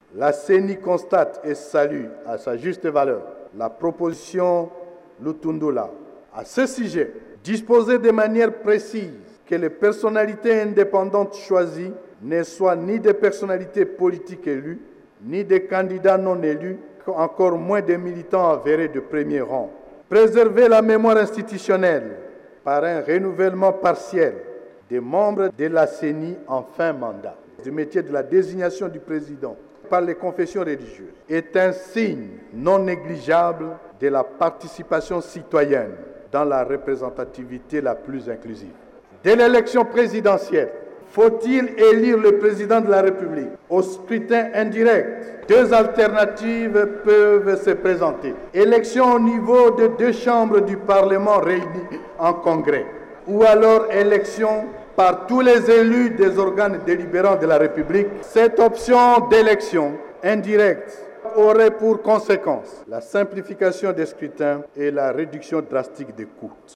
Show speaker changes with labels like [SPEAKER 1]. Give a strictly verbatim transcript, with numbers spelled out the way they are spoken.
[SPEAKER 1] La C E N I constate et salue à sa juste valeur la proposition Lutundula. À ce sujet, disposer de manière précise que les personnalités indépendantes choisies ne soient ni des personnalités politiques élues, ni des candidats non élus, encore moins des militants avérés de premier rang. Préserver la mémoire institutionnelle par un renouvellement partiel des membres de la C E N I en fin mandat. Le métier de la désignation du président par les confessions religieuses est un signe non négligeable de la participation citoyenne dans la représentativité la plus inclusive. Dès l'élection présidentielle, faut-il élire le président de la République au scrutin indirect? Deux alternatives peuvent se présenter. Élection au niveau de deux chambres du Parlement réunies en congrès, ou alors élection par tous les élus des organes délibérants de la République. Cette option d'élection indirecte aurait pour conséquence la simplification des scrutins et la réduction drastique des coûts.